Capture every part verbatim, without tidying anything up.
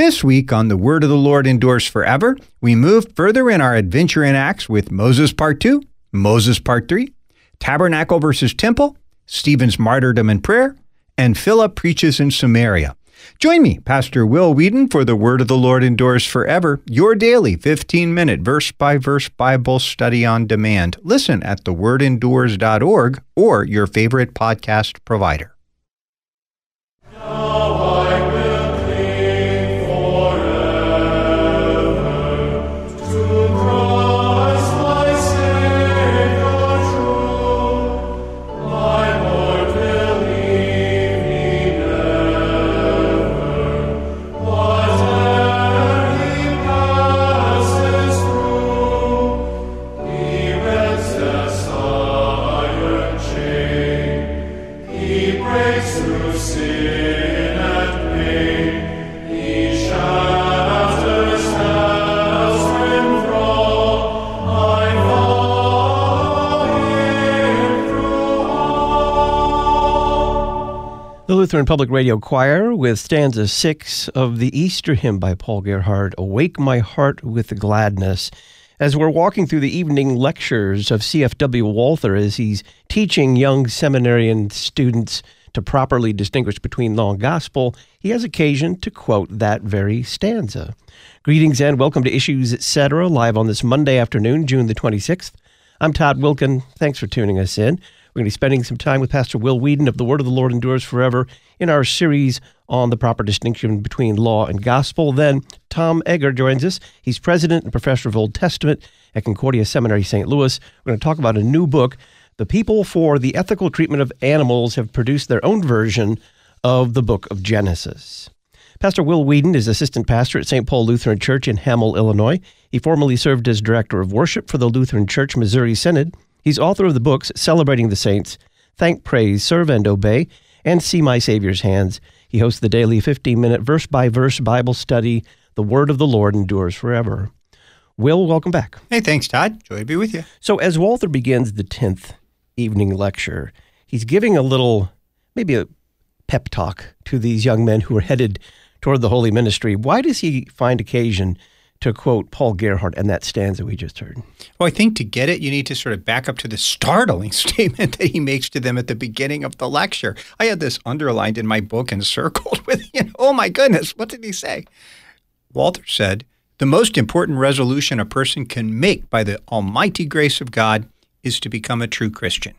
This week on The Word of the Lord Endures Forever, we move further in our adventure in Acts with Moses Part two, Moses Part three, Tabernacle versus Temple, Stephen's martyrdom and prayer, and Philip preaches in Samaria. Join me, Pastor Will Whedon, for The Word of the Lord Endures Forever, your daily fifteen-minute verse-by-verse Bible study on demand. Listen at the word endures dot org or your favorite podcast provider. The Lutheran Public Radio Choir with stanza six of the Easter hymn by Paul Gerhardt, Awake My Heart with Gladness. As we're walking through the evening lectures of C F W Walther as he's teaching young seminarian students to properly distinguish between law and gospel, he has occasion to quote that very stanza. Greetings and welcome to Issues et cetera, live on this Monday afternoon, June the twenty-sixth. I'm Todd Wilkin. Thanks for tuning us in. We're going to be spending some time with Pastor Will Whedon of The Word of the Lord Endures Forever in our series on the proper distinction between law and gospel. Then Tom Egger joins us. He's president and professor of Old Testament at Concordia Seminary, Saint Louis. We're going to talk about a new book. The People for the Ethical Treatment of Animals have produced their own version of the book of Genesis. Pastor Will Whedon is assistant pastor at Saint Paul Lutheran Church in Hamel, Illinois. He formerly served as director of worship for the Lutheran Church Missouri Synod. He's author of the books Celebrating the Saints, Thank, Praise, Serve, and Obey, and See My Savior's Hands. He hosts the daily fifteen-minute verse-by-verse Bible study, The Word of the Lord Endures Forever. Will, welcome back. Hey, thanks, Todd. Joy to be with you. So as Walther begins the tenth evening lecture, he's giving a little, maybe a pep talk to these young men who are headed toward the holy ministry. Why does he find occasion to quote Paul Gerhardt and that stanza we just heard? Well, I think to get it, you need to sort of back up to the startling statement that he makes to them at the beginning of the lecture. I had this underlined in my book and circled with, you know, oh my goodness, what did he say? Walther said, the most important resolution a person can make by the almighty grace of God is to become a true Christian.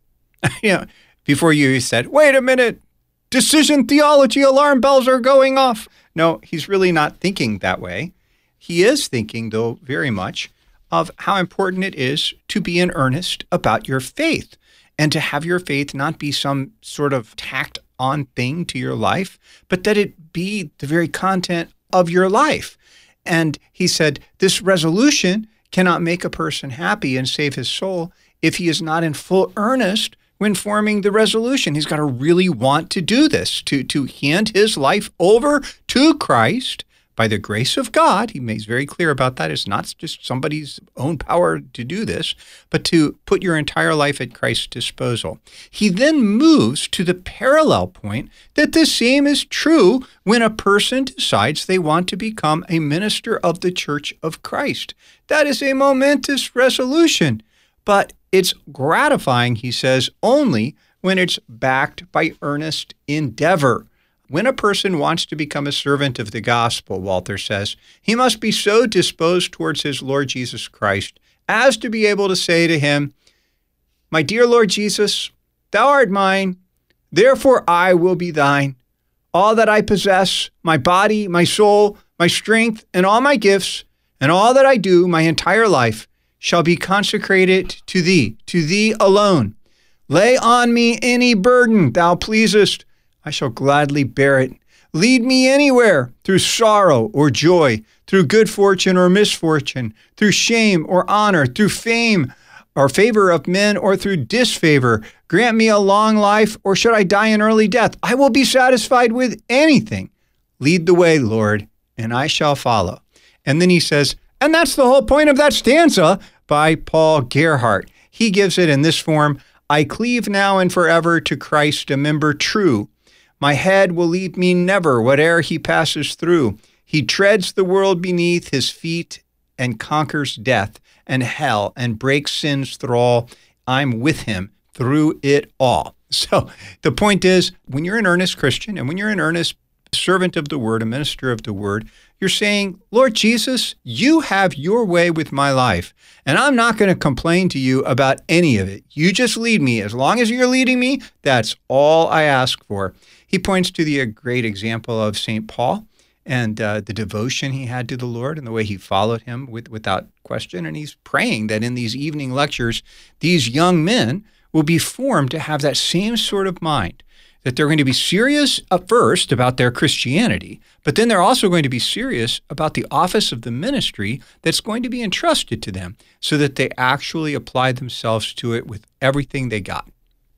You know, before you said, wait a minute, decision theology alarm bells are going off. No, he's really not thinking that way. He is thinking, though, very much of how important it is to be in earnest about your faith and to have your faith not be some sort of tacked on thing to your life, but that it be the very content of your life. And he said, this resolution cannot make a person happy and save his soul if he is not in full earnest when forming the resolution. He's got to really want to do this, to, to hand his life over to Christ by the grace of God. He makes very clear about that. It's not just somebody's own power to do this, but to put your entire life at Christ's disposal. He then moves to the parallel point that the same is true when a person decides they want to become a minister of the Church of Christ. That is a momentous resolution, but it's gratifying, he says, only when it's backed by earnest endeavor. When a person wants to become a servant of the gospel, Walther says, he must be so disposed towards his Lord Jesus Christ as to be able to say to him, my dear Lord Jesus, thou art mine, therefore I will be thine. All that I possess, my body, my soul, my strength, and all my gifts, and all that I do, my entire life, shall be consecrated to thee, to thee alone. Lay on me any burden thou pleasest, I shall gladly bear it. Lead me anywhere, through sorrow or joy, through good fortune or misfortune, through shame or honor, through fame or favor of men, or through disfavor. Grant me a long life, or should I die an early death? I will be satisfied with anything. Lead the way, Lord, and I shall follow. And then he says, and that's the whole point of that stanza by Paul Gerhardt. He gives it in this form, I cleave now and forever to Christ, a member true. My head will leave me never, whate'er he passes through. He treads the world beneath his feet and conquers death and hell and breaks sin's thrall. I'm with him through it all. So the point is, when you're an earnest Christian and when you're an earnest servant of the word, a minister of the word, you're saying, Lord Jesus, you have your way with my life, and I'm not going to complain to you about any of it. You just lead me. As long as you're leading me, that's all I ask for. He points to the great example of Saint Paul and uh, the devotion he had to the Lord and the way he followed him with, without question. And he's praying that in these evening lectures, these young men will be formed to have that same sort of mind, that they're going to be serious at first about their Christianity, but then they're also going to be serious about the office of the ministry that's going to be entrusted to them, so that they actually apply themselves to it with everything they got.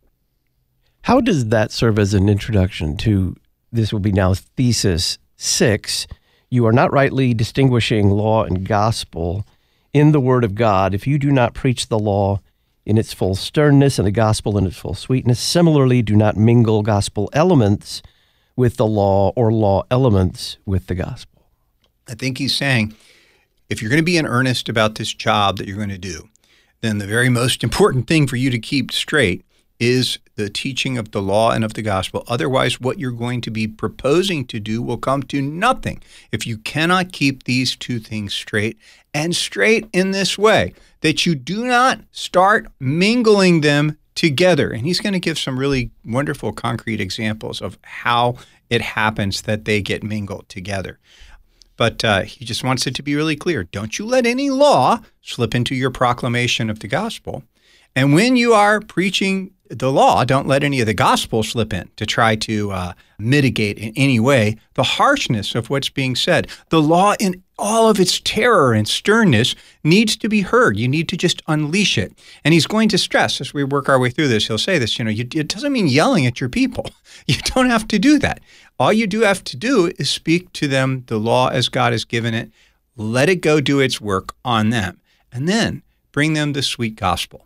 How does that serve as an introduction to, this will be now thesis six, you are not rightly distinguishing law and gospel in the Word of God if you do not preach the law in its full sternness and the gospel in its full sweetness. Similarly, do not mingle gospel elements with the law or law elements with the gospel. I think he's saying, if you're going to be in earnest about this job that you're going to do, then the very most important thing for you to keep straight is the teaching of the law and of the gospel. Otherwise, what you're going to be proposing to do will come to nothing if you cannot keep these two things straight, and straight in this way, that you do not start mingling them together. And he's going to give some really wonderful concrete examples of how it happens that they get mingled together. But uh, he just wants it to be really clear. Don't you let any law slip into your proclamation of the gospel. And when you are preaching the law, don't let any of the gospel slip in to try to uh, mitigate in any way the harshness of what's being said. The law in all of its terror and sternness needs to be heard. You need to just unleash it. And he's going to stress, as we work our way through this, he'll say this, you know, you, it doesn't mean yelling at your people. You don't have to do that. All you do have to do is speak to them the law as God has given it, let it go do its work on them, and then bring them the sweet gospel.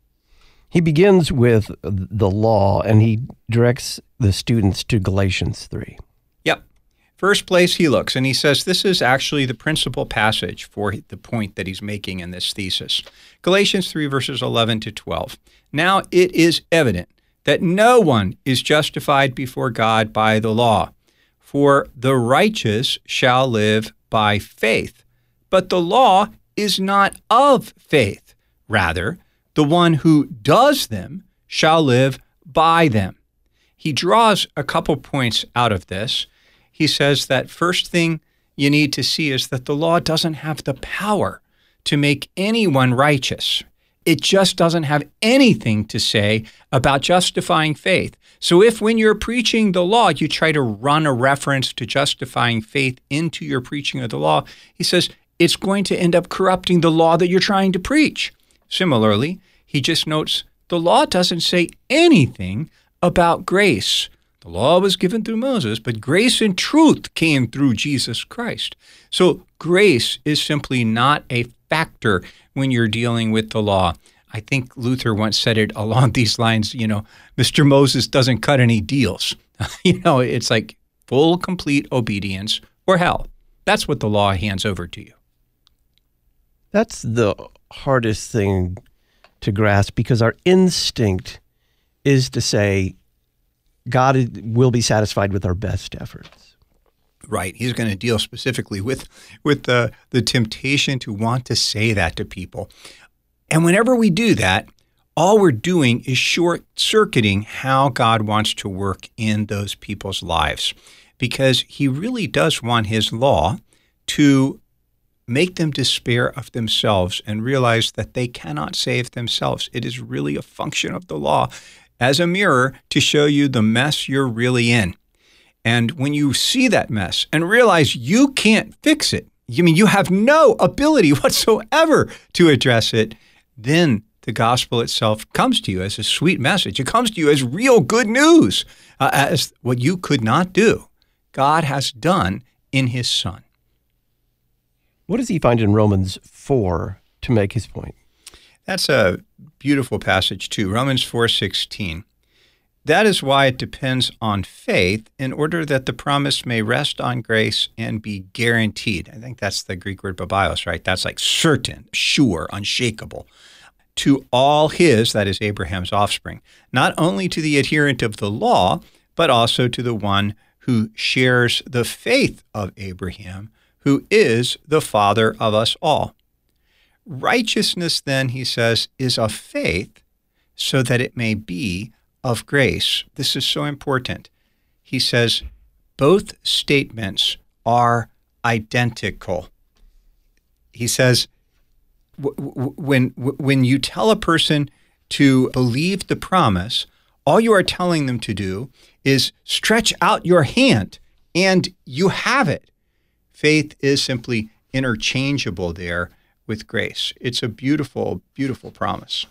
He begins with the law, and he directs the students to Galatians three. Yep. First place he looks, and he says this is actually the principal passage for the point that he's making in this thesis. Galatians three, verses eleven to twelve. Now it is evident that no one is justified before God by the law, for the righteous shall live by faith. But the law is not of faith. Rather, the one who does them shall live by them. He draws a couple points out of this. He says that first thing you need to see is that the law doesn't have the power to make anyone righteous. It just doesn't have anything to say about justifying faith. So if when you're preaching the law, you try to run a reference to justifying faith into your preaching of the law, he says it's going to end up corrupting the law that you're trying to preach. Similarly, he just notes the law doesn't say anything about grace. The law was given through Moses, but grace and truth came through Jesus Christ. So grace is simply not a factor when you're dealing with the law. I think Luther once said it along these lines, you know, Mister Moses doesn't cut any deals. You know, it's like full, complete obedience or hell. That's what the law hands over to you. That's the hardest thing to grasp, because our instinct is to say God will be satisfied with our best efforts. Right. He's going to deal specifically with with the, the temptation to want to say that to people. And whenever we do that, all we're doing is short-circuiting how God wants to work in those people's lives, because he really does want his law to make them despair of themselves and realize that they cannot save themselves. It is really a function of the law as a mirror to show you the mess you're really in. And when you see that mess and realize you can't fix it, you mean you have no ability whatsoever to address it, then the gospel itself comes to you as a sweet message. It comes to you as real good news, uh, as what you could not do, God has done in his Son. What does he find in Romans four to make his point? That's a beautiful passage too. Romans four sixteen. That is why it depends on faith in order that the promise may rest on grace and be guaranteed. I think that's the Greek word babios, right? That's like certain, sure, unshakable. To all his, that is Abraham's offspring, not only to the adherent of the law, but also to the one who shares the faith of Abraham, who is the father of us all. Righteousness, then, he says, is of faith so that it may be of grace. This is so important. He says both statements are identical. He says w- w- when w- when you tell a person to believe the promise, all you are telling them to do is stretch out your hand and you have it. Faith is simply interchangeable there with grace. It's a beautiful, beautiful promise.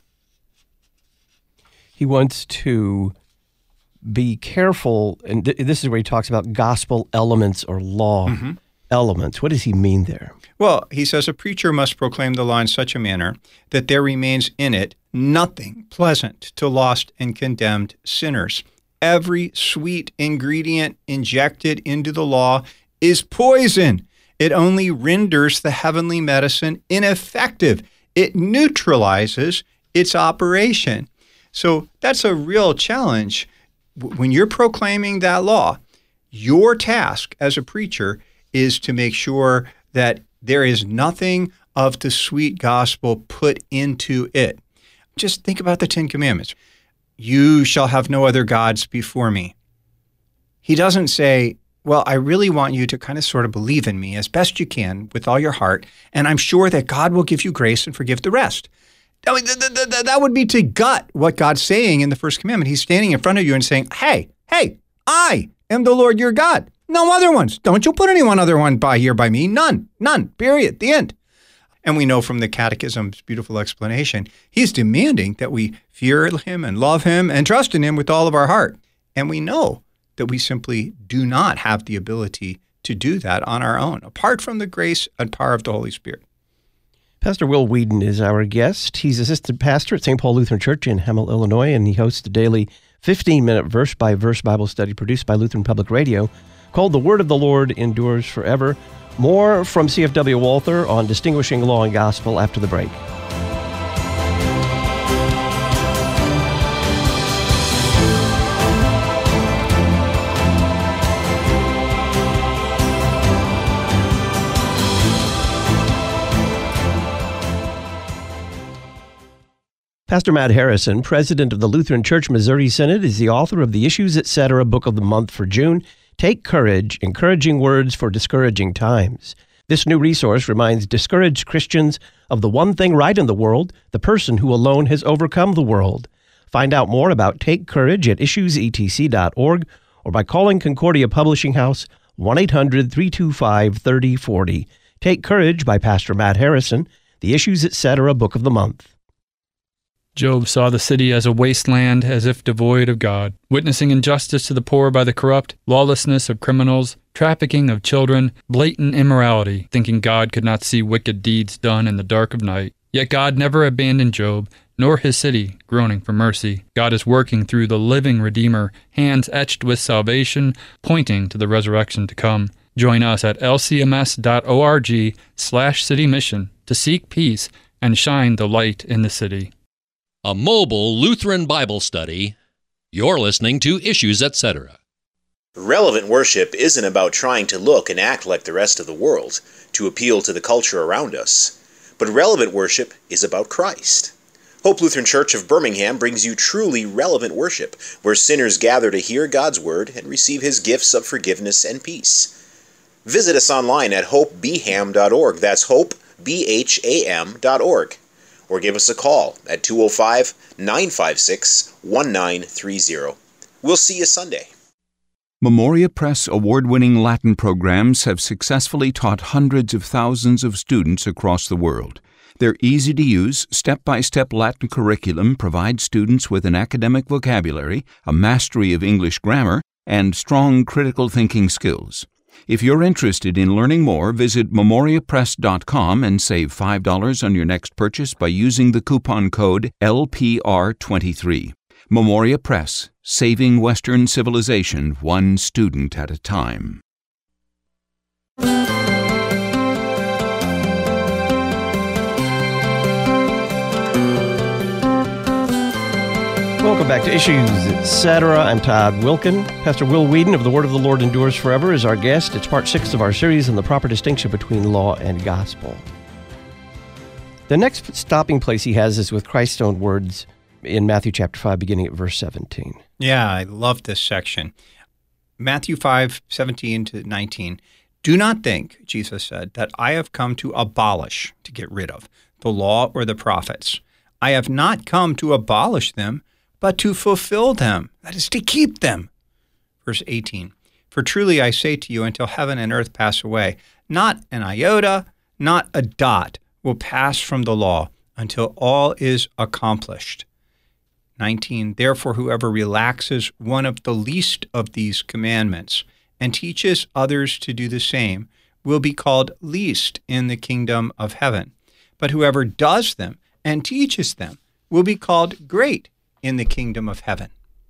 He wants to be careful, and th- this is where he talks about gospel elements or law mm-hmm. elements. What does he mean there? Well, he says a preacher must proclaim the law in such a manner that there remains in it nothing pleasant to lost and condemned sinners. Every sweet ingredient injected into the law is poison. It only renders the heavenly medicine ineffective. It neutralizes its operation. So that's a real challenge. When you're proclaiming that law, your task as a preacher is to make sure that there is nothing of the sweet gospel put into it. Just think about the Ten Commandments. You shall have no other gods before me. He doesn't say, well, I really want you to kind of sort of believe in me as best you can with all your heart, and I'm sure that God will give you grace and forgive the rest. I mean, th- th- th- that would be to gut what God's saying in the first commandment. He's standing in front of you and saying, hey, hey, I am the Lord your God. No other ones. Don't you put any one other one by here by me. None. None. Period. The end. And we know from the Catechism's beautiful explanation, he's demanding that we fear him and love him and trust in him with all of our heart. And we know that we simply do not have the ability to do that on our own, apart from the grace and power of the Holy Spirit. Pastor Will Weedon is our guest. He's assistant pastor at Saint Paul Lutheran Church in Hamel, Illinois, and he hosts a daily fifteen-minute verse-by-verse Bible study produced by Lutheran Public Radio called The Word of the Lord Endures Forever. More from C F W Walther on distinguishing law and gospel after the break. Pastor Matt Harrison, president of the Lutheran Church Missouri Synod, is the author of the Issues Etc. Book of the Month for June, Take Courage, Encouraging Words for Discouraging Times. This new resource reminds discouraged Christians of the one thing right in the world, the person who alone has overcome the world. Find out more about Take Courage at issues e t c dot org or by calling Concordia Publishing House one eight hundred, three two five, three zero four zero. Take Courage by Pastor Matt Harrison, the Issues Etc. Book of the Month. Job saw the city as a wasteland, as if devoid of God, witnessing injustice to the poor by the corrupt, lawlessness of criminals, trafficking of children, blatant immorality, thinking God could not see wicked deeds done in the dark of night. Yet God never abandoned Job, nor his city, groaning for mercy. God is working through the living Redeemer, hands etched with salvation, pointing to the resurrection to come. Join us at l c m s dot org slash city mission to seek peace and shine the light in the city. A mobile Lutheran Bible study. You're listening to Issues Etc. Relevant worship isn't about trying to look and act like the rest of the world to appeal to the culture around us, but relevant worship is about Christ. Hope Lutheran Church of Birmingham brings you truly relevant worship, where sinners gather to hear God's Word and receive His gifts of forgiveness and peace. Visit us online at hope b ham dot org. That's hope b h a m dot org. Or give us a call at two oh five, nine five six, one nine three oh. We'll see you Sunday. Memoria Press award-winning Latin programs have successfully taught hundreds of thousands of students across the world. Their easy-to-use, step-by-step Latin curriculum provides students with an academic vocabulary, a mastery of English grammar, and strong critical thinking skills. If you're interested in learning more, visit memoria press dot com and save five dollars on your next purchase by using the coupon code L P R twenty-three. Memoria Press, saving Western civilization one student at a time. Welcome back to Issues, et cetera. I'm Todd Wilkin. Pastor Will Whedon of The Word of the Lord Endures Forever is our guest. It's part six of our series on the proper distinction between law and gospel. The next stopping place he has is with Christ's own words in Matthew chapter five, beginning at verse seventeen. Yeah, I love this section. Matthew five, seventeen to nineteen. Do not think, Jesus said, that I have come to abolish, to get rid of, the law or the prophets. I have not come to abolish them, but to fulfill them, that is, to keep them. Verse eighteen, for truly I say to you, until heaven and earth pass away, not an iota, not a dot will pass from the law until all is accomplished. nineteen, therefore whoever relaxes one of the least of these commandments and teaches others to do the same will be called least in the kingdom of heaven. But whoever does them and teaches them will be called great in the kingdom of heaven.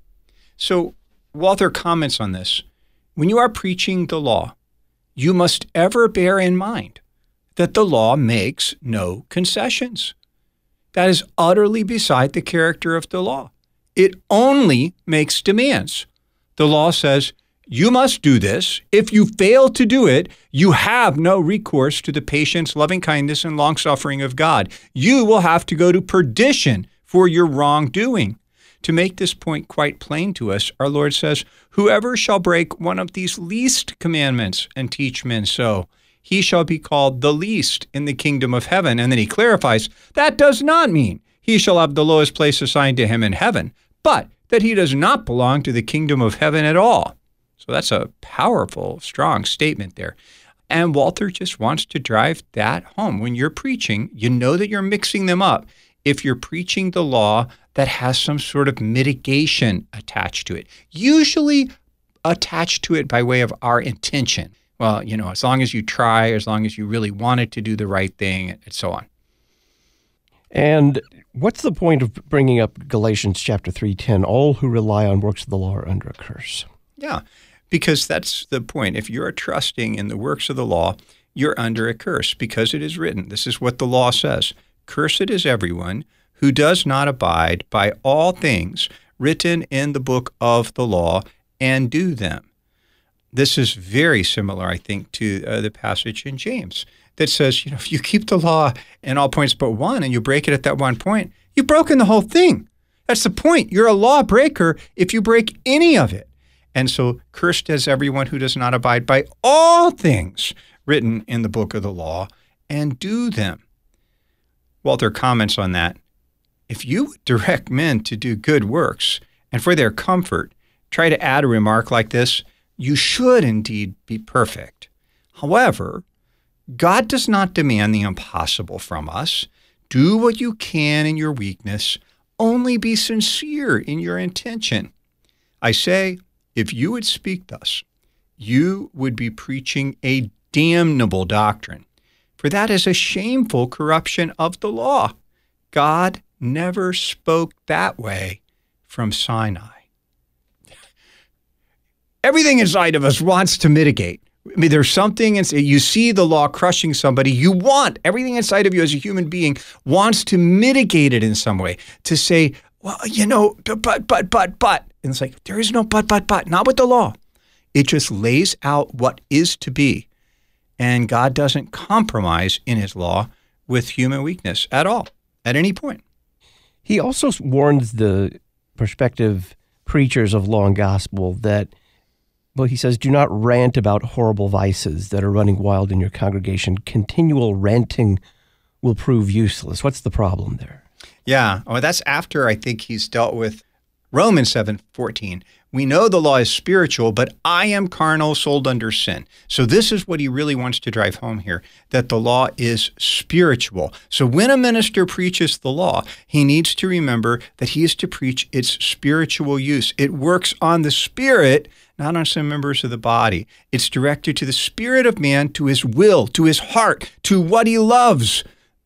So Walther comments on this. When you are preaching the law, you must ever bear in mind that the law makes no concessions. That is utterly beside the character of the law. It only makes demands. The law says, you must do this. If you fail to do it, you have no recourse to the patience, loving kindness, and long-suffering of God. You will have to go to perdition for your wrongdoing. To make this point quite plain to us, our Lord says, whoever shall break one of these least commandments and teach men so, he shall be called the least in the kingdom of heaven. And then he clarifies, that does not mean he shall have the lowest place assigned to him in heaven, but that he does not belong to the kingdom of heaven at all. So that's a powerful, strong statement there. And Walther just wants to drive that home. When you're preaching, you know that you're mixing them up. If you're preaching the law that has some sort of mitigation attached to it, usually attached to it by way of our intention. Well, you know, as long as you try, as long as you really wanted to do the right thing, and so on. And what's the point of bringing up Galatians chapter three ten? All who rely on works of the law are under a curse. Yeah, because that's the point. If you're trusting in the works of the law, you're under a curse because it is written. This is what the law says. Cursed is everyone who does not abide by all things written in the book of the law and do them. This is very similar, I think, to uh, the passage in James that says, you know, if you keep the law in all points but one and you break it at that one point, you've broken the whole thing. That's the point. You're a lawbreaker if you break any of it. And so cursed is everyone who does not abide by all things written in the book of the law and do them. Walther comments on that. If you would direct men to do good works and for their comfort try to add a remark like this, you should indeed be perfect. However, God does not demand the impossible from us. Do what you can in your weakness. Only be sincere in your intention. I say, if you would speak thus, you would be preaching a damnable doctrine, for that is a shameful corruption of the law. God never spoke that way from Sinai. Everything inside of us wants to mitigate. I mean, there's something, and you see the law crushing somebody, you want, everything inside of you as a human being wants to mitigate it in some way, to say, well, you know, but, but, but, but. And it's like, there is no but, but, but, not with the law. It just lays out what is to be. And God doesn't compromise in his law with human weakness at all, at any point. He also warns the prospective preachers of law and gospel that, well, he says, do not rant about horrible vices that are running wild in your congregation. Continual ranting will prove useless. What's the problem there? Yeah, well, that's after I think he's dealt with Romans seven fourteen. We know the law is spiritual, but I am carnal, sold under sin. So this is what he really wants to drive home here, that the law is spiritual. So when a minister preaches the law, he needs to remember that he is to preach its spiritual use. It works on the spirit, not on some members of the body. It's directed to the spirit of man, to his will, to his heart, to what he loves.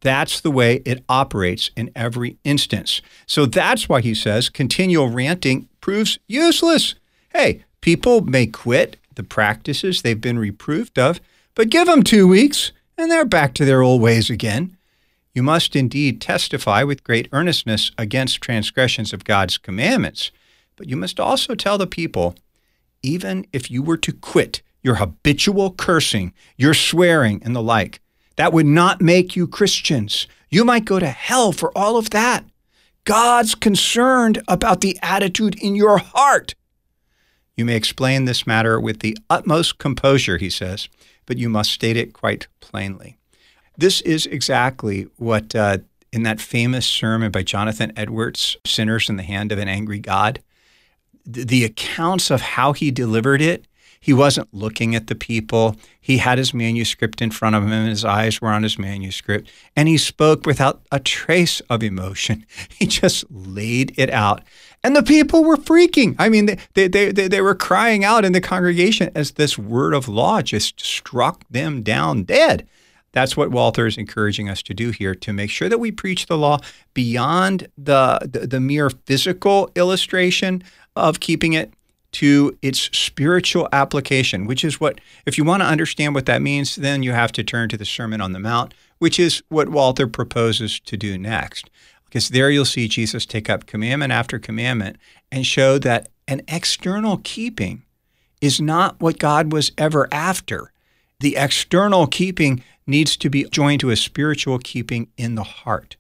That's the way it operates in every instance. So that's why he says continual ranting proves useless. Hey, people may quit the practices they've been reproved of, but give them two weeks and they're back to their old ways again. You must indeed testify with great earnestness against transgressions of God's commandments, but you must also tell the people, even if you were to quit your habitual cursing, your swearing, and the like, that would not make you Christians. You might go to hell for all of that. God's concerned about the attitude in your heart. You may explain this matter with the utmost composure, he says, but you must state it quite plainly. This is exactly what, uh, in that famous sermon by Jonathan Edwards, Sinners in the Hand of an Angry God, the, the accounts of how he delivered it, he wasn't looking at the people. He had his manuscript in front of him, and his eyes were on his manuscript, and he spoke without a trace of emotion. He just laid it out. And the people were freaking. I mean, they, they, they, they were crying out in the congregation as this word of law just struck them down dead. That's what Walther is encouraging us to do here, to make sure that we preach the law beyond the, the, the mere physical illustration of keeping it to its spiritual application, which is what, if you want to understand what that means, then you have to turn to the Sermon on the Mount, which is what Walther proposes to do next. Because there you'll see Jesus take up commandment after commandment and show that an external keeping is not what God was ever after. The external keeping needs to be joined to a spiritual keeping in the heart.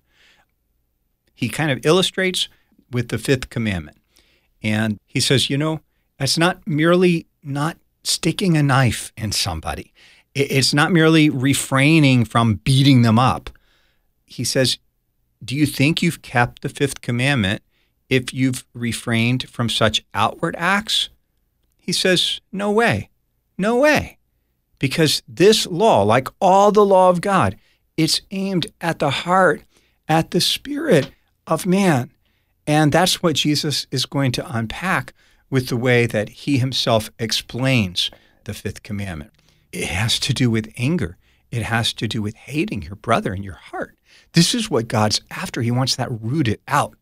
He kind of illustrates with the fifth commandment. And he says, you know, it's not merely not sticking a knife in somebody. It's not merely refraining from beating them up. He says, do you think you've kept the fifth commandment if you've refrained from such outward acts? He says, no way, no way. Because this law, like all the law of God, it's aimed at the heart, at the spirit of man. And that's what Jesus is going to unpack with the way that he himself explains the fifth commandment. It has to do with anger. It has to do with hating your brother in your heart. This is what God's after. He wants that rooted out.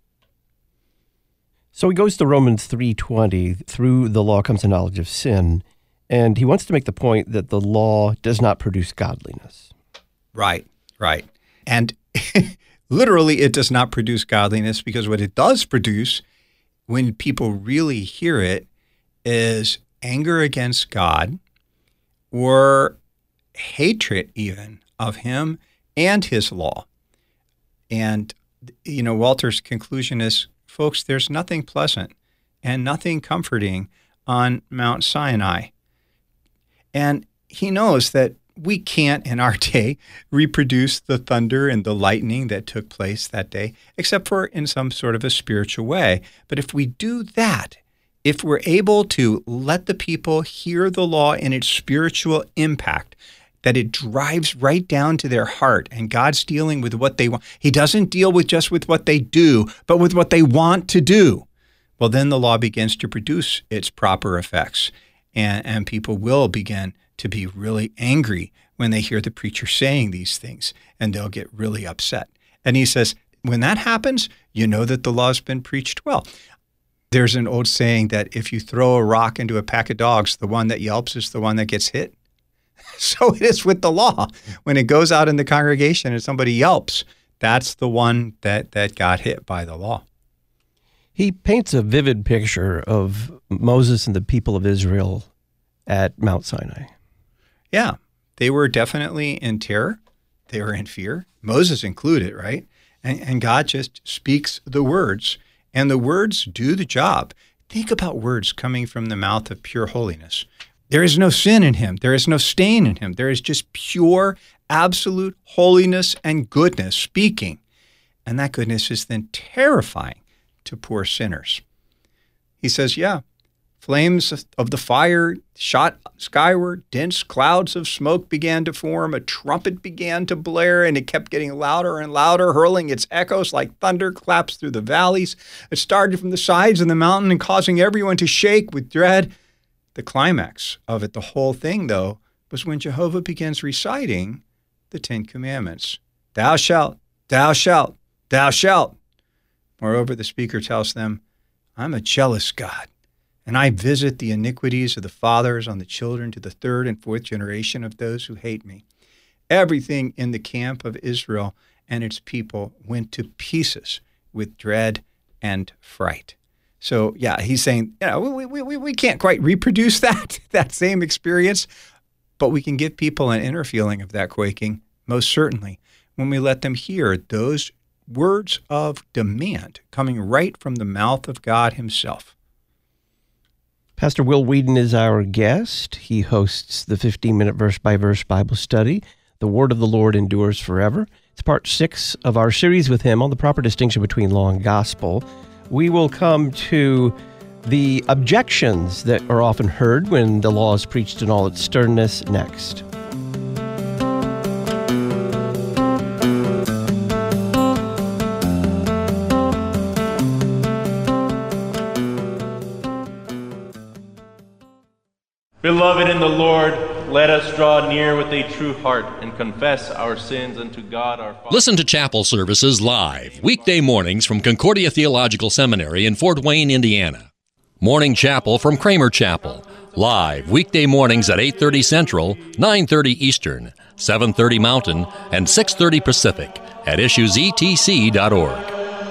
So he goes to Romans three twenty, through the law comes the knowledge of sin, and he wants to make the point that the law does not produce godliness. Right, right. And literally it does not produce godliness, because what it does produce, when people really hear it, is anger against God or hatred even of him and his law. And, you know, Walter's conclusion is, folks, there's nothing pleasant and nothing comforting on Mount Sinai. And he knows that we can't in our day reproduce the thunder and the lightning that took place that day, except for in some sort of a spiritual way. But if we do that, if we're able to let the people hear the law in its spiritual impact, that it drives right down to their heart, and God's dealing with what they want. He doesn't deal with just with what they do, but with what they want to do. Well, then the law begins to produce its proper effects, and, and people will begin to be really angry when they hear the preacher saying these things, and they'll get really upset. And he says, when that happens, you know that the law's been preached well. There's an old saying that if you throw a rock into a pack of dogs, the one that yelps is the one that gets hit. So it is with the law. When it goes out in the congregation and somebody yelps, that's the one that, that got hit by the law. He paints a vivid picture of Moses and the people of Israel at Mount Sinai. Yeah, they were definitely in terror. They were in fear. Moses included, right? And, and God just speaks the words, and the words do the job. Think about words coming from the mouth of pure holiness. There is no sin in him. There is no stain in him. There is just pure, absolute holiness and goodness speaking. And that goodness is then terrifying to poor sinners. He says, yeah, flames of the fire shot skyward, dense clouds of smoke began to form, a trumpet began to blare, and it kept getting louder and louder, hurling its echoes like thunderclaps through the valleys. It started from the sides of the mountain and causing everyone to shake with dread. The climax of it, the whole thing, though, was when Jehovah begins reciting the Ten Commandments. thou shalt, thou shalt, thou shalt. Moreover, the speaker tells them, I'm a jealous God, and I visit the iniquities of the fathers on the children to the third and fourth generation of those who hate me. Everything in the camp of Israel and its people went to pieces with dread and fright. So, yeah, he's saying, you know, we, we, we, we can't quite reproduce that, that same experience, but we can give people an inner feeling of that quaking, most certainly, when we let them hear those words of demand coming right from the mouth of God himself. Pastor Will Whedon is our guest. He hosts the fifteen-minute verse-by-verse Bible study, The Word of the Lord Endures Forever. It's part six of our series with him on the proper distinction between law and gospel. We will come to the objections that are often heard when the law is preached in all its sternness next. Beloved in the Lord, let us draw near with a true heart and confess our sins unto God our Father. Listen to chapel services live, weekday mornings from Concordia Theological Seminary in Fort Wayne, Indiana. Morning Chapel from Kramer Chapel, live weekday mornings at eight thirty Central, nine thirty Eastern, seven thirty Mountain, and six thirty Pacific at issues e t c dot org.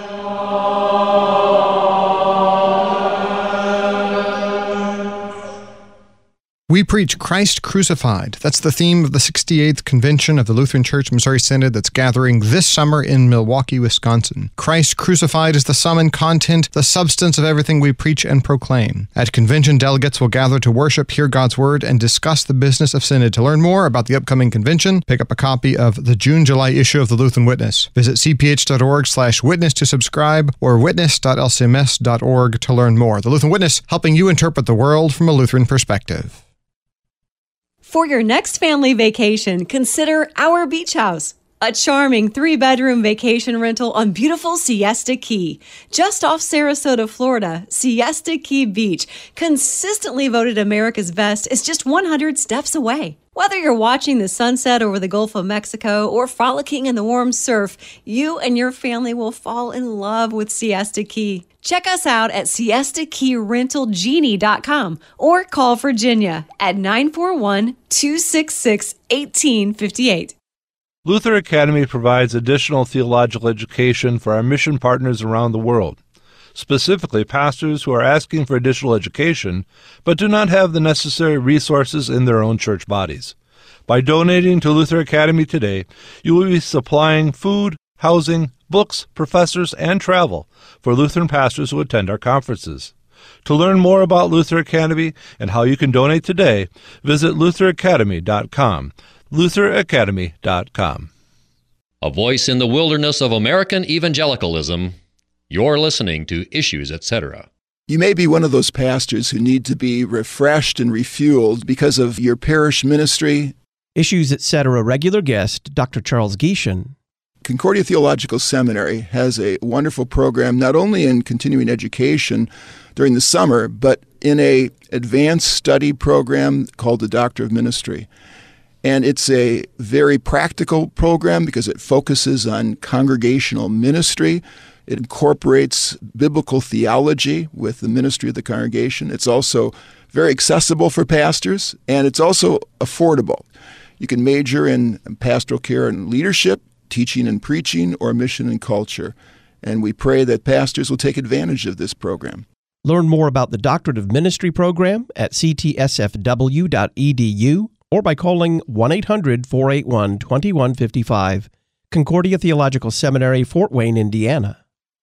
We preach Christ crucified. That's the theme of the sixty-eighth Convention of the Lutheran Church Missouri Synod that's gathering this summer in Milwaukee, Wisconsin. Christ crucified is the sum and content, the substance of everything we preach and proclaim. At convention, delegates will gather to worship, hear God's Word, and discuss the business of Synod. To learn more about the upcoming convention, pick up a copy of the June-July issue of the Lutheran Witness. Visit c p h dot org slash witness to subscribe or witness dot l c m s dot org to learn more. The Lutheran Witness, helping you interpret the world from a Lutheran perspective. For your next family vacation, consider our beach house, a charming three-bedroom vacation rental on beautiful Siesta Key. Just off Sarasota, Florida, Siesta Key Beach, consistently voted America's best, is just one hundred steps away. Whether you're watching the sunset over the Gulf of Mexico or frolicking in the warm surf, you and your family will fall in love with Siesta Key. Check us out at siesta key rental genie dot com or call Virginia at nine four one, two six six, one eight five eight. Luther Academy provides additional theological education for our mission partners around the world, specifically pastors who are asking for additional education but do not have the necessary resources in their own church bodies. By donating to Luther Academy today, you will be supplying food, housing, books, professors, and travel for Lutheran pastors who attend our conferences. To learn more about Luther Academy and how you can donate today, visit luther academy dot com. luther academy dot com. A voice in the wilderness of American evangelicalism. You're listening to Issues, et cetera. You may be one of those pastors who need to be refreshed and refueled because of your parish ministry. Issues, et cetera. Regular guest, Doctor Charles Gieshen. Concordia Theological Seminary has a wonderful program, not only in continuing education during the summer, but in a advanced study program called the Doctor of Ministry. And it's a very practical program because it focuses on congregational ministry. It incorporates biblical theology with the ministry of the congregation. It's also very accessible for pastors, and it's also affordable. You can major in pastoral care and leadership, teaching and preaching, or mission and culture. And we pray that pastors will take advantage of this program. Learn more about the Doctorate of Ministry program at c t s f w dot e d u or by calling one eight hundred, four eight one, two one five five. Concordia Theological Seminary, Fort Wayne, Indiana.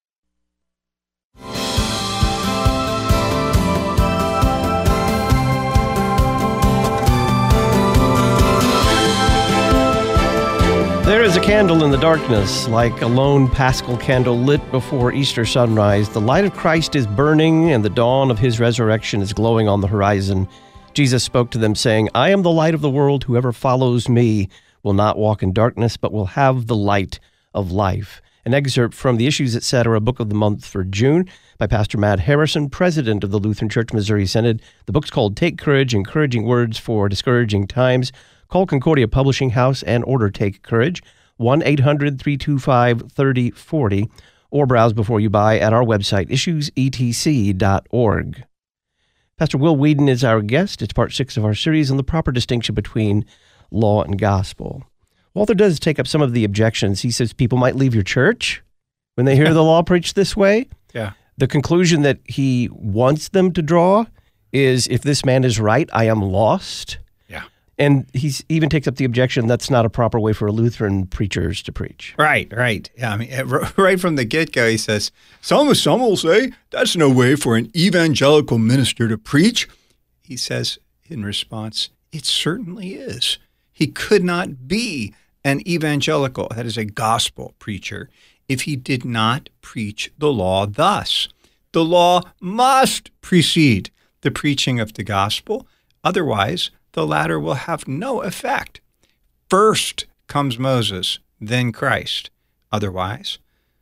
There is a candle in the darkness, like a lone Paschal candle lit before Easter sunrise. The light of Christ is burning, and the dawn of his resurrection is glowing on the horizon. Jesus spoke to them, saying, I am the light of the world. Whoever follows me will not walk in darkness, but will have the light of life. An excerpt from the Issues, et cetera. Book of the Month for June by Pastor Matt Harrison, president of the Lutheran Church Missouri Synod. The book's called Take Courage, Encouraging Words for Discouraging Times. Call Concordia Publishing House and order Take Courage, one eight hundred three two five three oh four oh, or browse before you buy at our website, issues e t c dot org. Pastor Will Whedon is our guest. It's part six of our series on the proper distinction between law and gospel. Walther does take up some of the objections. He says people might leave your church when they hear the law preached this way. Yeah. The conclusion that he wants them to draw is, if this man is right, I am lost. Yeah. And he even takes up the objection that's not a proper way for Lutheran preachers to preach. Right, right. Yeah, I mean, right from the get-go, he says, some, some will say, that's no way for an evangelical minister to preach. He says in response, it certainly is. He could not be an evangelical, that is a gospel preacher, if he did not preach the law thus. The law must precede the preaching of the gospel. Otherwise, the latter will have no effect. First comes Moses, then Christ. Otherwise,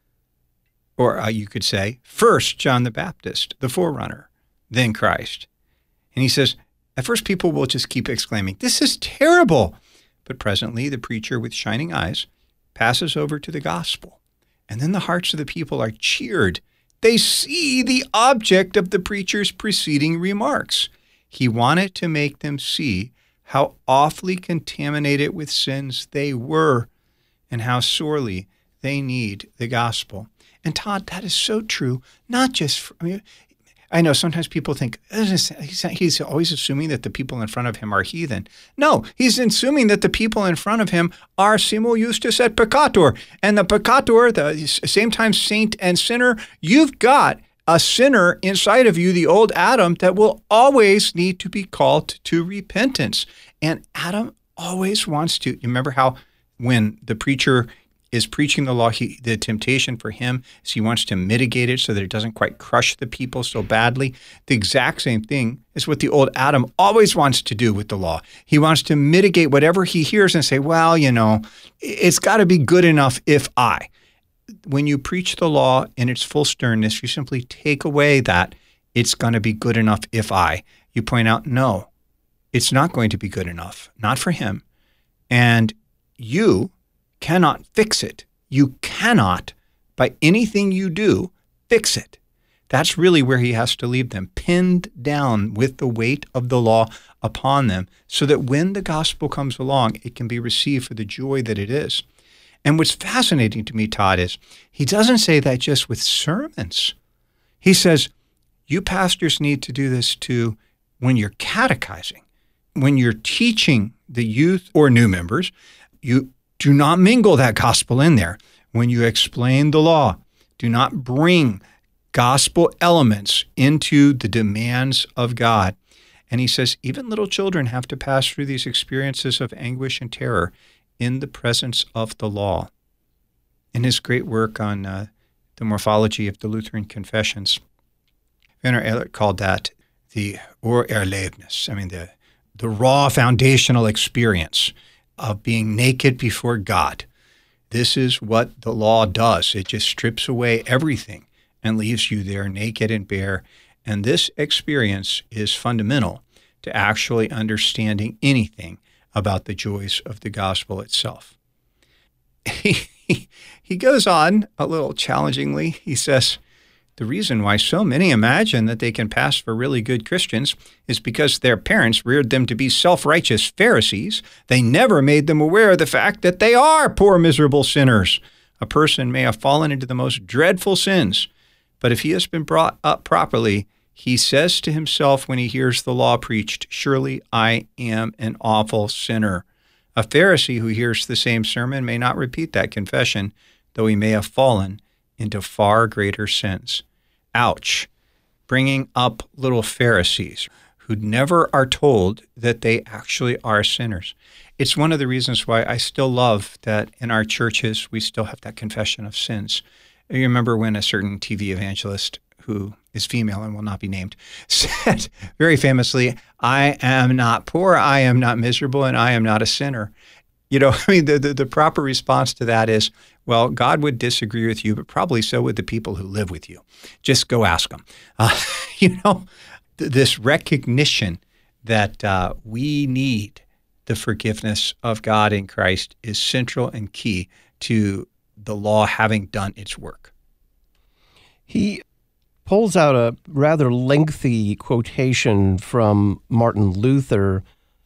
or uh, you could say, first John the Baptist, the forerunner, then Christ. And he says, at first people will just keep exclaiming, this is terrible. But presently the preacher with shining eyes passes over to the gospel. And then the hearts of the people are cheered. They see the object of the preacher's preceding remarks. He wanted to make them see how awfully contaminated with sins they were and how sorely they need the gospel. And Todd, that is so true, not just for, I mean, I know sometimes people think he's always assuming that the people in front of him are heathen. No, he's assuming that the people in front of him are simul justus et peccator. And the peccator, the same time saint and sinner, you've got a sinner inside of you, the old Adam, that will always need to be called to repentance. And Adam always wants to. You remember how when the preacher is preaching the law, he, the temptation for him is he wants to mitigate it so that it doesn't quite crush the people so badly. The exact same thing is what the old Adam always wants to do with the law. He wants to mitigate whatever he hears and say, well, you know, it's got to be good enough if I. When you preach the law in its full sternness, you simply take away that it's going to be good enough if I. You point out, no, it's not going to be good enough, not for him. And you cannot fix it. You cannot, by anything you do, fix it. That's really where he has to leave them, pinned down with the weight of the law upon them, so that when the gospel comes along, it can be received for the joy that it is. And what's fascinating to me, Todd, is he doesn't say that just with sermons. He says, you pastors need to do this too when you're catechizing, when you're teaching the youth or new members. You do not mingle that gospel in there. When you explain the law, do not bring gospel elements into the demands of God. And he says, even little children have to pass through these experiences of anguish and terror in the presence of the law. In his great work on uh, the morphology of the Lutheran confessions, Werner Ehlert called that the Urerlebnis, I mean, the, the raw foundational experience of being naked before God. This is what the law does. It just strips away everything and leaves you there naked and bare. And this experience is fundamental to actually understanding anything about the joys of the gospel itself. He, he goes on a little challengingly. He says, the reason why so many imagine that they can pass for really good Christians is because their parents reared them to be self-righteous Pharisees. They never made them aware of the fact that they are poor, miserable sinners. A person may have fallen into the most dreadful sins, but if he has been brought up properly, he says to himself when he hears the law preached, surely I am an awful sinner. A Pharisee who hears the same sermon may not repeat that confession, though he may have fallen into far greater sins. Ouch. Bringing up little Pharisees who never are told that they actually are sinners. It's one of the reasons why I still love that in our churches we still have that confession of sins. You remember when a certain T V evangelist who is female and will not be named said very famously, I am not poor, I am not miserable, and I am not a sinner. You know, I mean, the, the, the proper response to that is, well, God would disagree with you, but probably so would the people who live with you. Just go ask them. Uh, you know, th- this recognition that uh, we need the forgiveness of God in Christ is central and key to the law having done its work. He pulls out a rather lengthy quotation from Martin Luther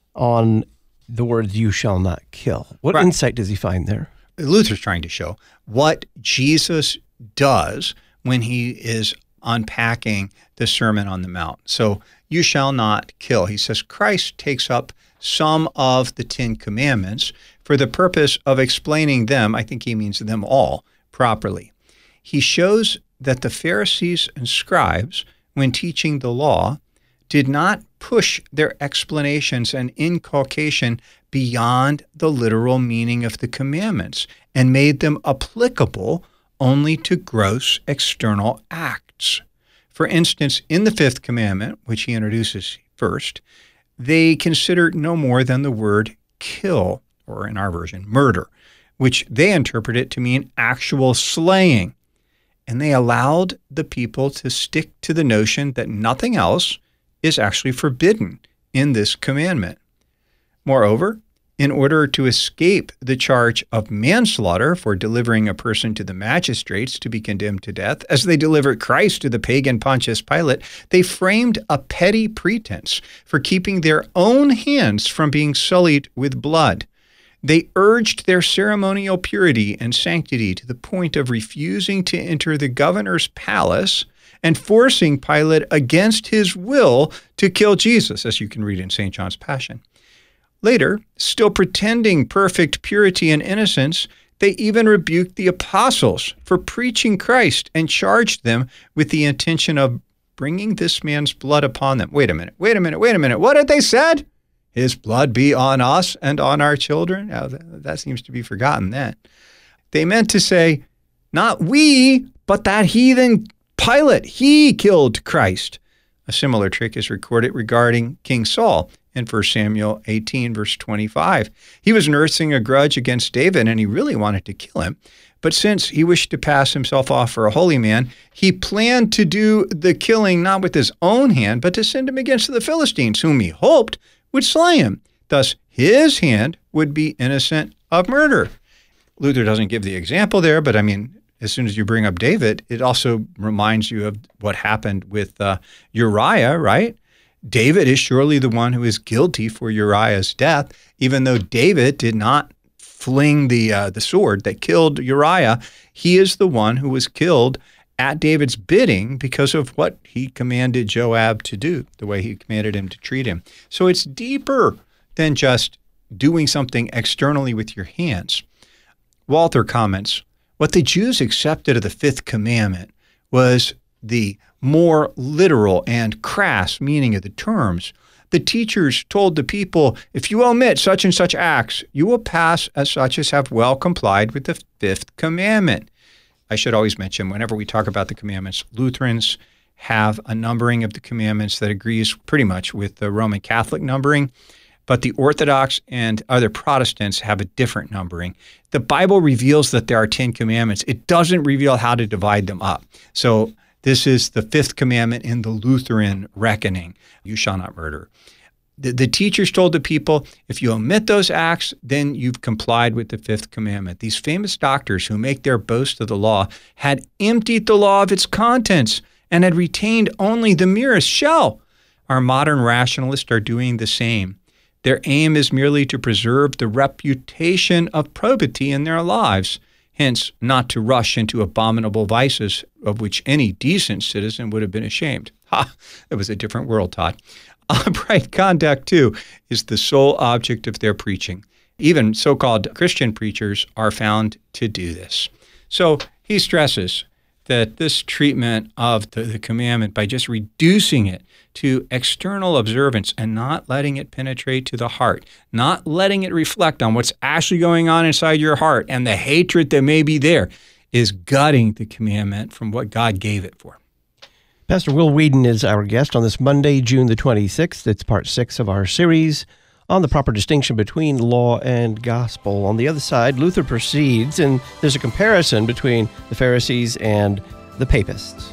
on the words, "You shall not kill." What Right. insight does he find there? Luther's trying to show what Jesus does when he is unpacking the Sermon on the Mount. So, you shall not kill. He says Christ takes up some of the Ten Commandments for the purpose of explaining them, I think he means them all, properly. He shows that the Pharisees and scribes, when teaching the law, did not push their explanations and inculcation beyond the literal meaning of the commandments and made them applicable only to gross external acts. For instance, in the fifth commandment, which he introduces first, they consider no more than the word kill, or in our version, murder, which they interpret it to mean actual slaying. And they allowed the people to stick to the notion that nothing else is actually forbidden in this commandment. Moreover, in order to escape the charge of manslaughter for delivering a person to the magistrates to be condemned to death, as they delivered Christ to the pagan Pontius Pilate, they framed a petty pretense for keeping their own hands from being sullied with blood. They urged their ceremonial purity and sanctity to the point of refusing to enter the governor's palace and forcing Pilate against his will to kill Jesus, as you can read in Saint John's Passion. Later, still pretending perfect purity and innocence, they even rebuked the apostles for preaching Christ and charged them with the intention of bringing this man's blood upon them. Wait a minute, wait a minute, wait a minute. What had they said? His blood be on us and on our children? Now, that, that seems to be forgotten then. They meant to say, not we, but that heathen Pilate, he killed Christ. A similar trick is recorded regarding King Saul in First Samuel eighteen, verse twenty-five. He was nursing a grudge against David, and he really wanted to kill him. But since he wished to pass himself off for a holy man, he planned to do the killing not with his own hand, but to send him against the Philistines, whom he hoped would slay him. Thus, his hand would be innocent of murder. Luther doesn't give the example there, but I mean, as soon as you bring up David, it also reminds you of what happened with uh, Uriah, right? David is surely the one who is guilty for Uriah's death, even though David did not fling the uh, the sword that killed Uriah. He is the one who was killed at David's bidding because of what he commanded Joab to do, the way he commanded him to treat him. So it's deeper than just doing something externally with your hands. Walther comments, what the Jews accepted of the fifth commandment was the more literal and crass meaning of the terms. The teachers told the people, if you omit such and such acts, you will pass as such as have well complied with the fifth commandment. I should always mention, whenever we talk about the commandments, Lutherans have a numbering of the commandments that agrees pretty much with the Roman Catholic numbering, but the Orthodox and other Protestants have a different numbering. The Bible reveals that there are Ten Commandments. It doesn't reveal how to divide them up. So this is the fifth commandment in the Lutheran reckoning. You shall not murder. The, the teachers told the people, if you omit those acts, then you've complied with the fifth commandment. These famous doctors who make their boast of the law had emptied the law of its contents and had retained only the merest shell. Our modern rationalists are doing the same. Their aim is merely to preserve the reputation of probity in their lives, hence not to rush into abominable vices of which any decent citizen would have been ashamed. Ha! It was a different world, Todd. Upright conduct, too, is the sole object of their preaching. Even so-called Christian preachers are found to do this. So he stresses that this treatment of the, the commandment, by just reducing it to external observance and not letting it penetrate to the heart, not letting it reflect on what's actually going on inside your heart and the hatred that may be there, is gutting the commandment from what God gave it for. Pastor Will Whedon is our guest on this Monday, June the twenty-sixth. It's part six of our series on the proper distinction between law and gospel. On the other side, Luther proceeds, and there's a comparison between the Pharisees and the Papists.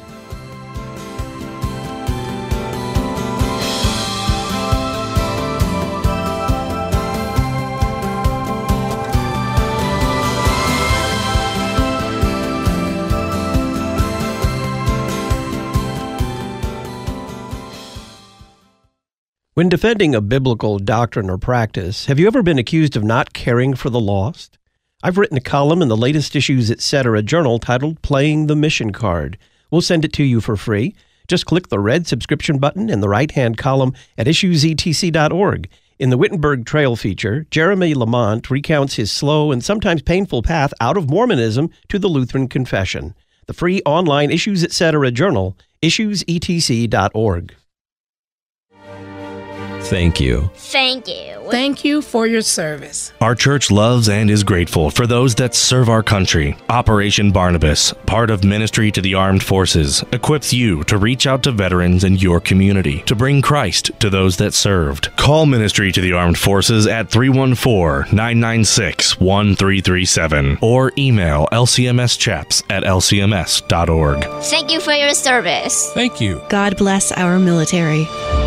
When defending a biblical doctrine or practice, have you ever been accused of not caring for the lost? I've written a column in the latest Issues Etc. journal titled Playing the Mission Card. We'll send it to you for free. Just click the red subscription button in the right-hand column at issues e t c dot org. In the Wittenberg Trail feature, Jeremy Lamont recounts his slow and sometimes painful path out of Mormonism to the Lutheran Confession. The free online Issues Etc. journal, issues e t c dot org. Thank you. Thank you. Thank you for your service. Our church loves and is grateful for those that serve our country. Operation Barnabas, part of Ministry to the Armed Forces, equips you to reach out to veterans in your community to bring Christ to those that served. Call Ministry to the Armed Forces at three one four, nine nine six, one three three seven or email l c m s chaps at l c m s dot org. Thank you for your service. Thank you. God bless our military.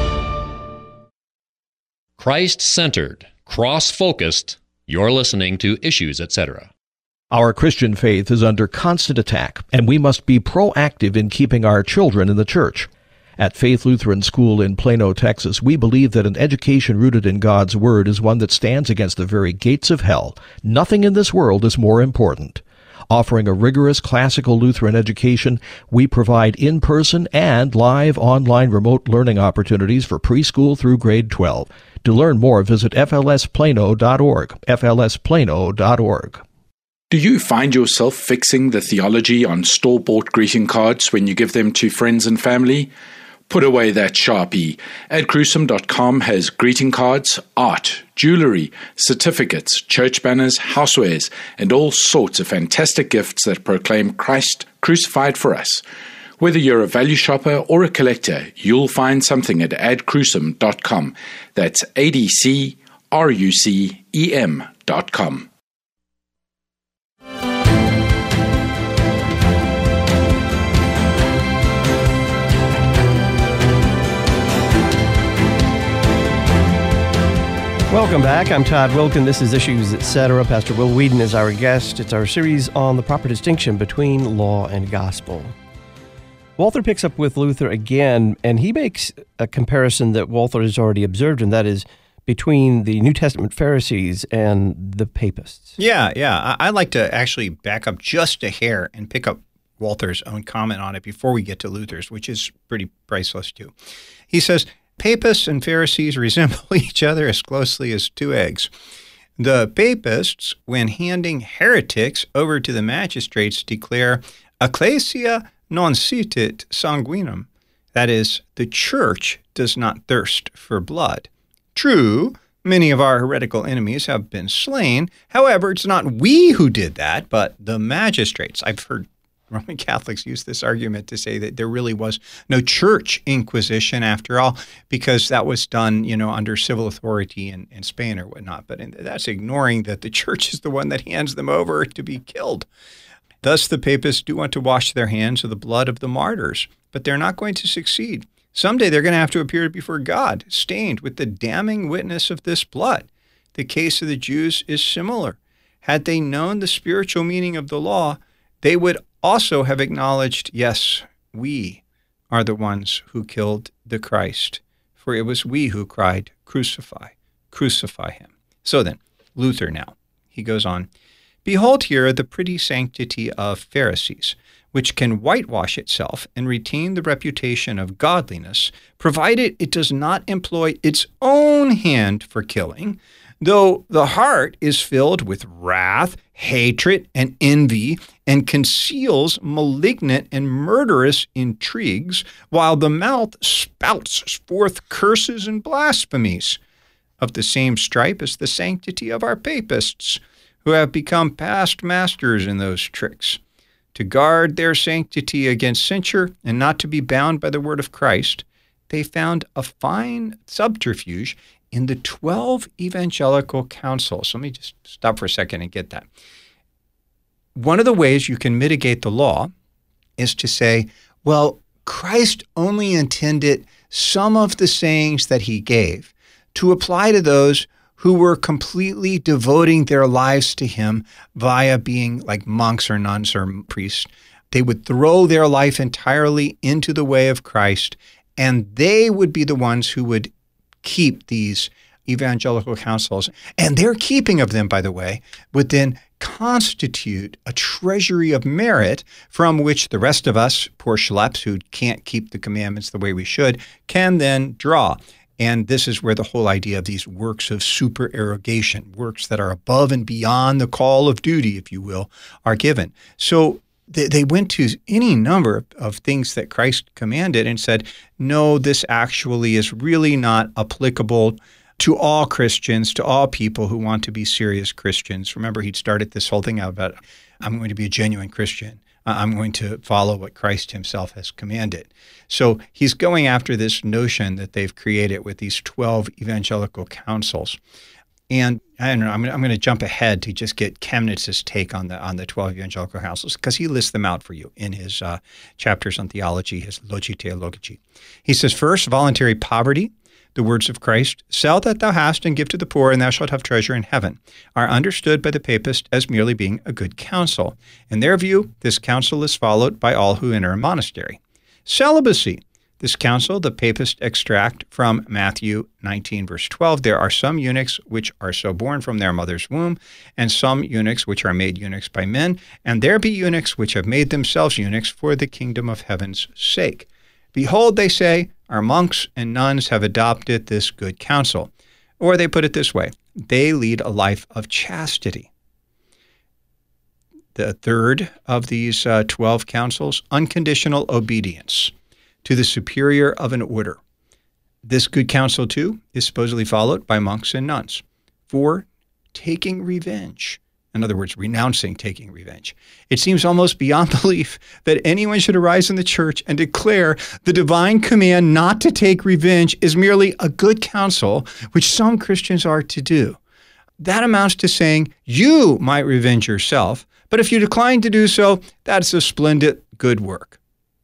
Christ-centered, cross-focused, you're listening to Issues Etc. Our Christian faith is under constant attack, and we must be proactive in keeping our children in the church. At Faith Lutheran School in Plano, Texas, we believe that an education rooted in God's Word is one that stands against the very gates of hell. Nothing in this world is more important. Offering a rigorous classical Lutheran education, we provide in-person and live online remote learning opportunities for preschool through grade twelve. To learn more, visit f l s plano dot org, f l s plano dot org. Do you find yourself fixing the theology on store-bought greeting cards when you give them to friends and family? Put away that Sharpie. Ed Crusom dot com has greeting cards, art, jewelry, certificates, church banners, housewares, and all sorts of fantastic gifts that proclaim Christ crucified for us. Whether you're a value shopper or a collector, you'll find something at ad crusom dot com. That's A D C R U C E M dot com. Welcome back. I'm Todd Wilkin. This is Issues Etc. Pastor Will Whedon is our guest. It's our series on the proper distinction between law and gospel. Walther picks up with Luther again, and he makes a comparison that Walther has already observed, and that is between the New Testament Pharisees and the Papists. Yeah, yeah. I, I'd like to actually back up just a hair and pick up Walther's own comment on it before we get to Luther's, which is pretty priceless too. He says, Papists and Pharisees resemble each other as closely as two eggs. The Papists, when handing heretics over to the magistrates, declare, Ecclesia non sitit sanguinum, that is, the church does not thirst for blood. True, many of our heretical enemies have been slain. However, it's not we who did that, but the magistrates. I've heard Roman Catholics use this argument to say that there really was no church inquisition after all, because that was done, you know, under civil authority in, in Spain or whatnot. But that's ignoring that the church is the one that hands them over to be killed. Thus, the Papists do want to wash their hands of the blood of the martyrs, but they're not going to succeed. Someday they're going to have to appear before God, stained with the damning witness of this blood. The case of the Jews is similar. Had they known the spiritual meaning of the law, they would also have acknowledged, yes, we are the ones who killed the Christ, for it was we who cried, crucify, crucify him. So then, Luther now, he goes on, behold here the pretty sanctity of Pharisees, which can whitewash itself and retain the reputation of godliness, provided it does not employ its own hand for killing, though the heart is filled with wrath, hatred, and envy, and conceals malignant and murderous intrigues, while the mouth spouts forth curses and blasphemies, of the same stripe as the sanctity of our papists, who have become past masters in those tricks. To guard their sanctity against censure and not to be bound by the word of Christ, they found a fine subterfuge in the twelve evangelical councils. Let me just stop for a second and get that. One of the ways you can mitigate the law is to say, well, Christ only intended some of the sayings that he gave to apply to those who were completely devoting their lives to him via being like monks or nuns or priests. They would throw their life entirely into the way of Christ, and they would be the ones who would keep these evangelical councils. And their keeping of them, by the way, would then constitute a treasury of merit from which the rest of us, poor schleps who can't keep the commandments the way we should, can then draw. And this is where the whole idea of these works of supererogation, works that are above and beyond the call of duty, if you will, are given. So they, they went to any number of things that Christ commanded and said, no, this actually is really not applicable to all Christians, to all people who want to be serious Christians. Remember, he'd started this whole thing out about, I'm going to be a genuine Christian. I'm going to follow what Christ himself has commanded. So he's going after this notion that they've created with these twelve evangelical councils. And I don't know, I'm, I'm going to jump ahead to just get Chemnitz's take on the on the twelve evangelical councils, because he lists them out for you in his uh, chapters on theology, his Logi Theologici. He says, first, voluntary poverty. The words of Christ, sell that thou hast and give to the poor, and thou shalt have treasure in heaven, are understood by the papist as merely being a good counsel. In their view, this counsel is followed by all who enter a monastery. Celibacy. This counsel the papists extract from Matthew nineteen, verse twelve. There are some eunuchs which are so born from their mother's womb, and some eunuchs which are made eunuchs by men, and there be eunuchs which have made themselves eunuchs for the kingdom of heaven's sake. Behold, they say, our monks and nuns have adopted this good counsel. Or they put it this way, they lead a life of chastity. The third of these uh, twelve counsels, unconditional obedience to the superior of an order. This good counsel, too, is supposedly followed by monks and nuns. Four, taking revenge. In other words, renouncing taking revenge. It seems almost beyond belief that anyone should arise in the church and declare the divine command not to take revenge is merely a good counsel, which some Christians are to do. That amounts to saying, you might revenge yourself, but if you decline to do so, that's a splendid good work.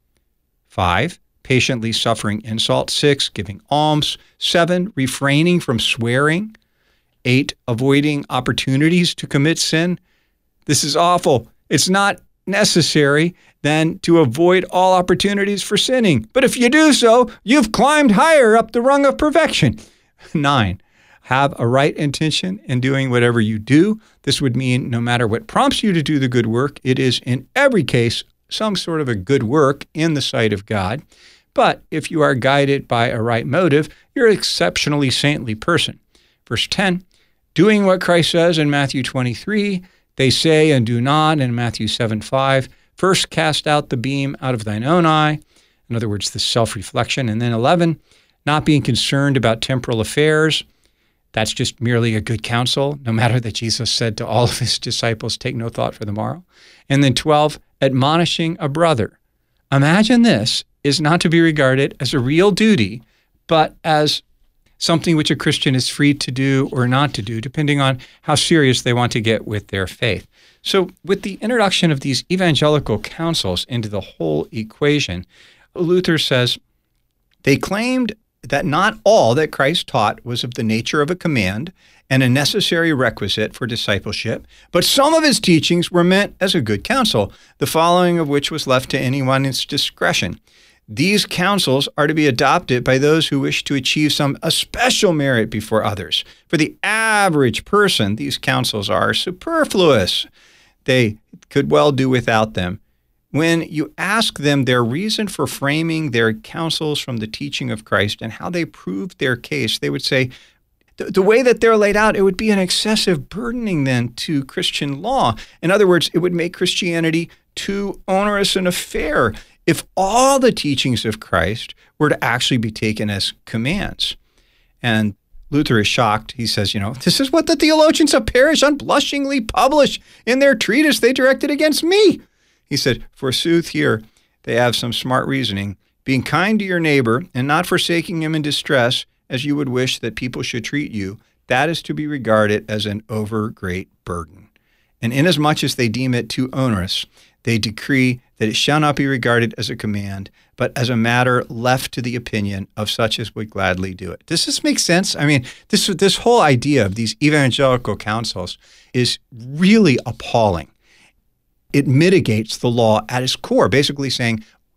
Five, patiently suffering insult. Six, giving alms. Seven, refraining from swearing. Eight, avoiding opportunities to commit sin. This is awful. It's not necessary then to avoid all opportunities for sinning. But if you do so, you've climbed higher up the rung of perfection. Nine, have a right intention in doing whatever you do. This would mean no matter what prompts you to do the good work, it is in every case some sort of a good work in the sight of God. But if you are guided by a right motive, you're an exceptionally saintly person. Verse ten, doing what Christ says in Matthew twenty-three, they say and do not in Matthew seven five. First, cast out the beam out of thine own eye. In other words, the self-reflection. And then eleven, not being concerned about temporal affairs. That's just merely a good counsel, no matter that Jesus said to all of his disciples, take no thought for the morrow. And then twelve, admonishing a brother. Imagine this is not to be regarded as a real duty, but as something which a Christian is free to do or not to do, depending on how serious they want to get with their faith. So with the introduction of these evangelical councils into the whole equation, Luther says they claimed that not all that Christ taught was of the nature of a command and a necessary requisite for discipleship, but some of his teachings were meant as a good counsel, the following of which was left to anyone's discretion. These counsels are to be adopted by those who wish to achieve some especial merit before others. For the average person, these counsels are superfluous. They could well do without them. When you ask them their reason for framing their counsels from the teaching of Christ and how they proved their case, they would say, the, the way that they're laid out, it would be an excessive burdening then to Christian law. In other words, it would make Christianity too onerous an affair if all the teachings of Christ were to actually be taken as commands. And Luther is shocked. He says, you know, this is what the theologians of Parish unblushingly publish in their treatise they directed against me. He said, forsooth here they have some smart reasoning, being kind to your neighbor and not forsaking him in distress as you would wish that people should treat you, that is to be regarded as an over great burden. And inasmuch as they deem it too onerous, they decree that it shall not be regarded as a command, but as a matter left to the opinion of such as would gladly do it. Does this make sense? I mean, this this whole idea of these evangelical councils is really appalling. It mitigates the law at its core, basically saying,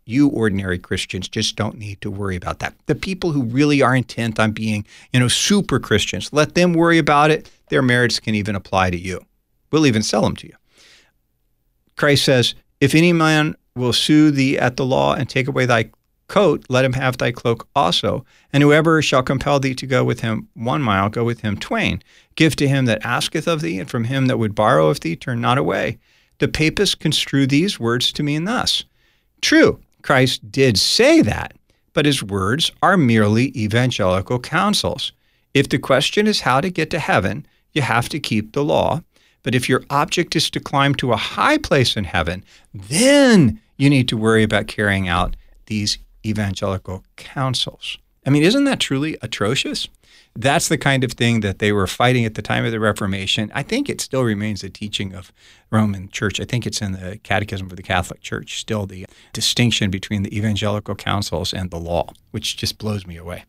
You ordinary Christians just don't need to worry about that. The people who really are intent on being, you know, super Christians, let them worry about it. Their merits can even apply to you. We'll even sell them to you. Christ says, if any man will sue thee at the law and take away thy coat, let him have thy cloak also. And whoever shall compel thee to go with him one mile, go with him twain. Give to him that asketh of thee, and from him that would borrow of thee, turn not away. The papists construe these words to mean thus. True, Christ did say that, but his words are merely evangelical counsels. If the question is how to get to heaven, you have to keep the law. But if your object is to climb to a high place in heaven, then you need to worry about carrying out these evangelical counsels. I mean, isn't that truly atrocious? That's the kind of thing that they were fighting at the time of the Reformation. I think it still remains a teaching of Roman Church. I think it's in the Catechism for the Catholic Church, still the distinction between the evangelical counsels and the law, which just blows me away.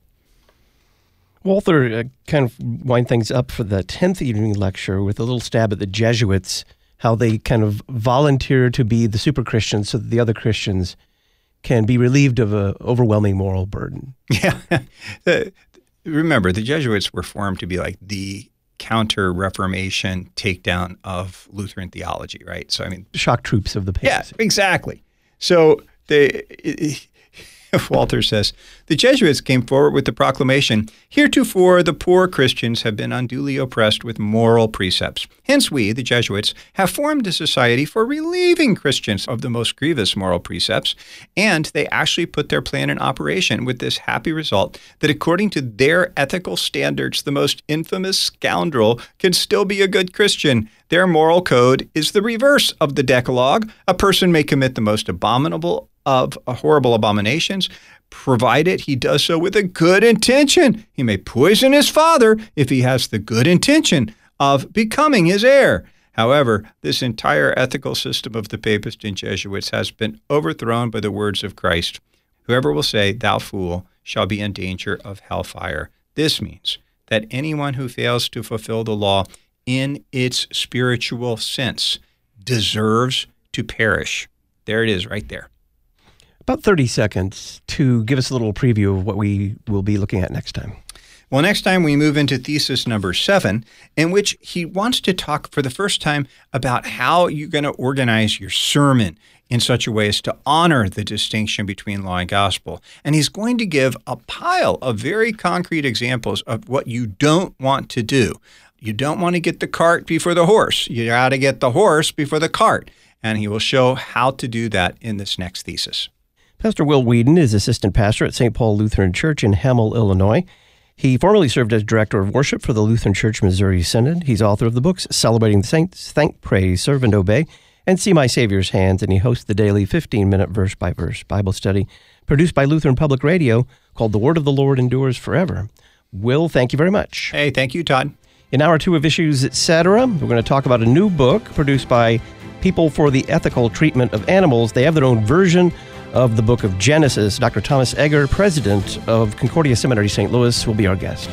Walther, uh, kind of wind things up for the tenth evening lecture with a little stab at the Jesuits, how they kind of volunteer to be the super Christians so that the other Christians can be relieved of an overwhelming moral burden. Yeah. the, remember, the Jesuits were formed to be like the counter-Reformation takedown of Lutheran theology, right? So, I mean... shock troops of the papacy. Yeah, exactly. So, they... Walter says, the Jesuits came forward with the proclamation, heretofore the poor Christians have been unduly oppressed with moral precepts. Hence we, the Jesuits, have formed a society for relieving Christians of the most grievous moral precepts, and they actually put their plan in operation with this happy result that according to their ethical standards, the most infamous scoundrel can still be a good Christian. Their moral code is the reverse of the Decalogue. A person may commit the most abominable of horrible abominations, provided he does so with a good intention. He may poison his father if he has the good intention of becoming his heir. However, this entire ethical system of the Papists and Jesuits has been overthrown by the words of Christ. Whoever will say, thou fool, shall be in danger of hellfire. This means that anyone who fails to fulfill the law in its spiritual sense deserves to perish. There it is right there. About thirty seconds to give us a little preview of what we will be looking at next time. Well, next time we move into thesis number seven, in which he wants to talk for the first time about how you're going to organize your sermon in such a way as to honor the distinction between law and gospel. And he's going to give a pile of very concrete examples of what you don't want to do. You don't want to get the cart before the horse. You got to get the horse before the cart. And he will show how to do that in this next thesis. Pastor Will Whedon is assistant pastor at Saint Paul Lutheran Church in Hamel, Illinois. He formerly served as director of worship for the Lutheran Church Missouri Synod. He's author of the books Celebrating the Saints, Thank, Praise, Serve, and Obey, and See My Savior's Hands, and he hosts the daily fifteen-minute verse-by-verse Bible study produced by Lutheran Public Radio called The Word of the Lord Endures Forever. Will, thank you very much. Hey, thank you, Todd. In hour two of Issues, et cetera, we're going to talk about a new book produced by People for the Ethical Treatment of Animals. They have their own version of the book of Genesis. Doctor Thomas Egger, president of Concordia Seminary, Saint Louis, will be our guest.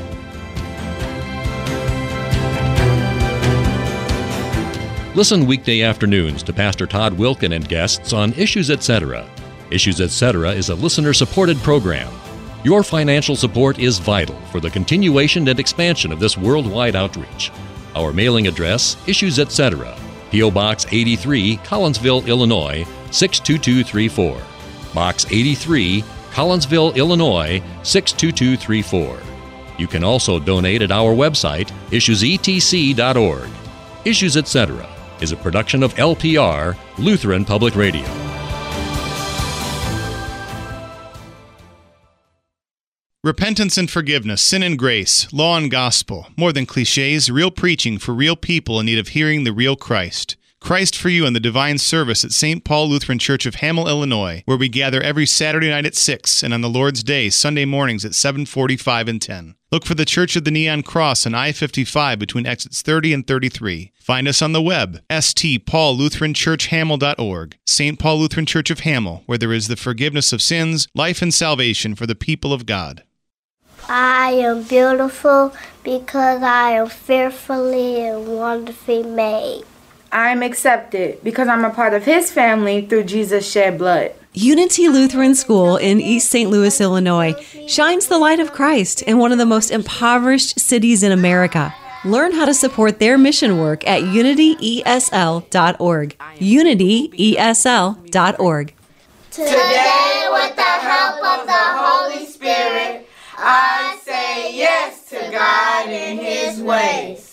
Listen weekday afternoons to Pastor Todd Wilken and guests on Issues et cetera. Issues et cetera is a listener-supported program. Your financial support is vital for the continuation and expansion of this worldwide outreach. Our mailing address, Issues et cetera, P O. Box eighty-three, Collinsville, Illinois, six two two three four. Box eighty-three, Collinsville, Illinois, six two two three four. You can also donate at our website, issues e t c dot org. Issues et cetera is a production of L P R, Lutheran Public Radio. Repentance and forgiveness, sin and grace, law and gospel. More than cliches, real preaching for real people in need of hearing the real Christ. Christ for You in the Divine Service at Saint Paul Lutheran Church of Hamel, Illinois, where we gather every Saturday night at six and on the Lord's Day, Sunday mornings at seven forty-five and ten. Look for the Church of the Neon Cross on I fifty-five between exits thirty and thirty-three. Find us on the web, s t paul lutheran church hamel dot org. Saint Paul Lutheran Church of Hamel, where there is the forgiveness of sins, life and salvation for the people of God. I am beautiful because I am fearfully and wonderfully made. I am accepted because I'm a part of His family through Jesus' shed blood. Unity Lutheran School in East Saint Louis, Illinois, shines the light of Christ in one of the most impoverished cities in America. Learn how to support their mission work at unity e s l dot org. unity e s l dot org. Today, with the help of the Holy Spirit, I say yes to God and His ways.